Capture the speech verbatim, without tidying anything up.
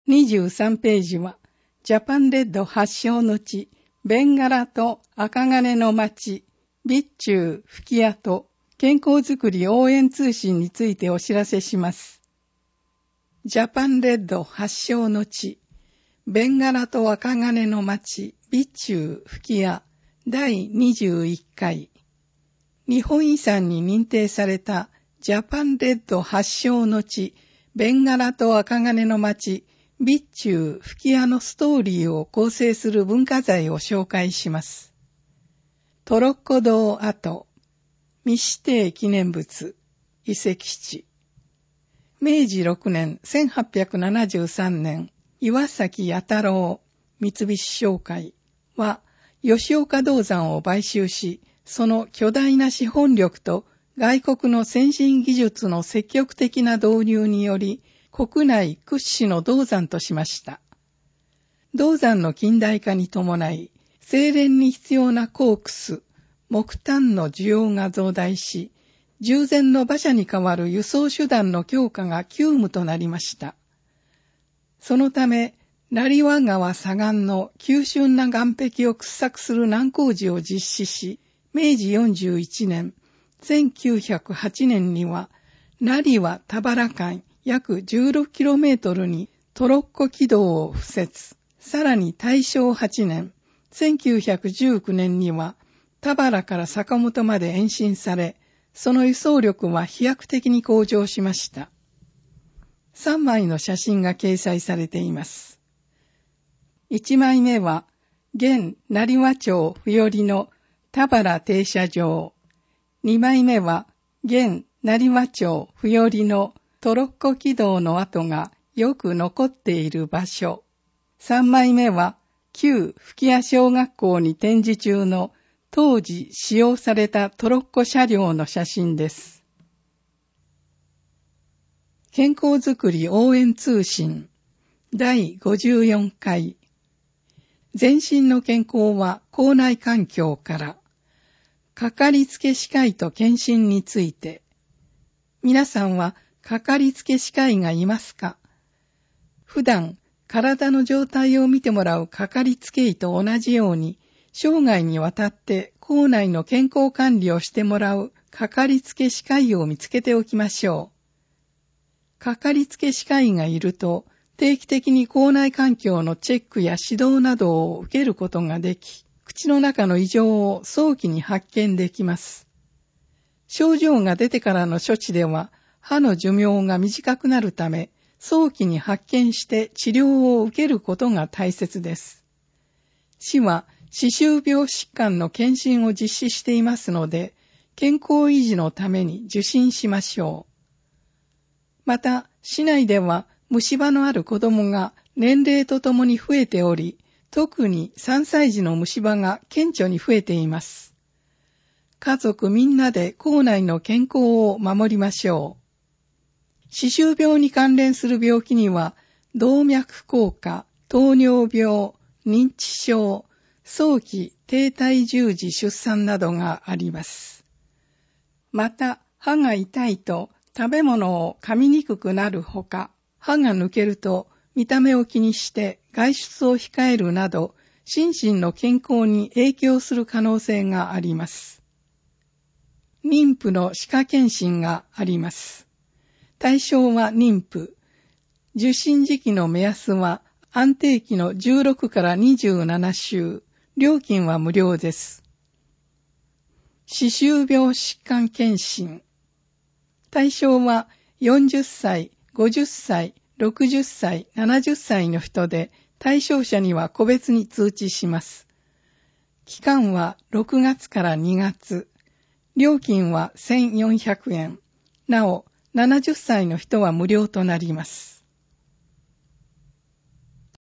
にじゅうさんページは、ジャパンレッド発祥の地、ベンガラと赤金の町、備中吹屋と健康づくり応援通信についてお知らせします。ジャパンレッド発祥の地、ベンガラと赤金の町、備中吹屋だいにじゅういっかい。日本遺産に認定されたジャパンレッド発祥の地、ベンガラと赤金の町、備中吹屋のストーリーを構成する文化財を紹介します。トロッコ堂跡、未指定記念物、遺跡地。めいじろくねんせんはっぴゃくななじゅうさんねん、岩崎弥太郎三菱商会は吉岡銅山を買収し、その巨大な資本力と外国の先進技術の積極的な導入により、国内屈指の銅山としました。銅山の近代化に伴い、精錬に必要なコークス、木炭の需要が増大し、従前の馬車に代わる輸送手段の強化が急務となりました。そのため、成羽川左岸の急峻な岸壁を掘削する難工事を実施し、めいじよんじゅういちねん、せんきゅうひゃくはちねんには、成羽田原間約 じゅうろくキロメートル にトロッコ軌道を敷設。さらに大正はちねん、せんきゅうひゃくじゅうきゅうねんには、田原から坂本まで延伸され、その輸送力は飛躍的に向上しました。さんまいの写真が掲載されています。いちまいめは、現成羽町ふよりの田原停車場。にまいめは、現成羽町ふよりのトロッコ軌道の跡がよく残っている場所。さんまいめは、旧吹屋小学校に展示中の当時使用されたトロッコ車両の写真です。健康づくり応援通信だいごじゅうよんかい。全身の健康は口内環境から。かかりつけ歯科医と検診について。皆さんはかかりつけ歯科医がいますか？普段体の状態を見てもらうかかりつけ医と同じように、生涯にわたって口内の健康管理をしてもらうかかりつけ歯科医を見つけておきましょう。かかりつけ歯科医がいると、定期的に口内環境のチェックや指導などを受けることができ、口の中の異常を早期に発見できます。症状が出てからの処置では、歯の寿命が短くなるため、早期に発見して治療を受けることが大切です。市は、歯周病疾患の検診を実施していますので、健康維持のために受診しましょう。また、市内では虫歯のある子どもが年齢とともに増えており、特にさんさい児の虫歯が顕著に増えています。家族みんなで口内の健康を守りましょう。歯周病に関連する病気には、動脈硬化、糖尿病、認知症、早期低体重児出産などがあります。また、歯が痛いと食べ物を噛みにくくなるほか、歯が抜けると見た目を気にして外出を控えるなど、心身の健康に影響する可能性があります。妊婦の歯科検診があります。対象は妊婦。受診時期の目安は安定期のじゅうろくからにじゅうななしゅう。料金は無料です。歯周病疾患検診。対象はよんじゅっさい、ごじゅっさい、ろくじゅっさい、ななじゅっさいの人で、対象者には個別に通知します。期間はろくがつからにがつ。料金はせんよんひゃくえん。なお、ななじゅっさいの人は無料となります。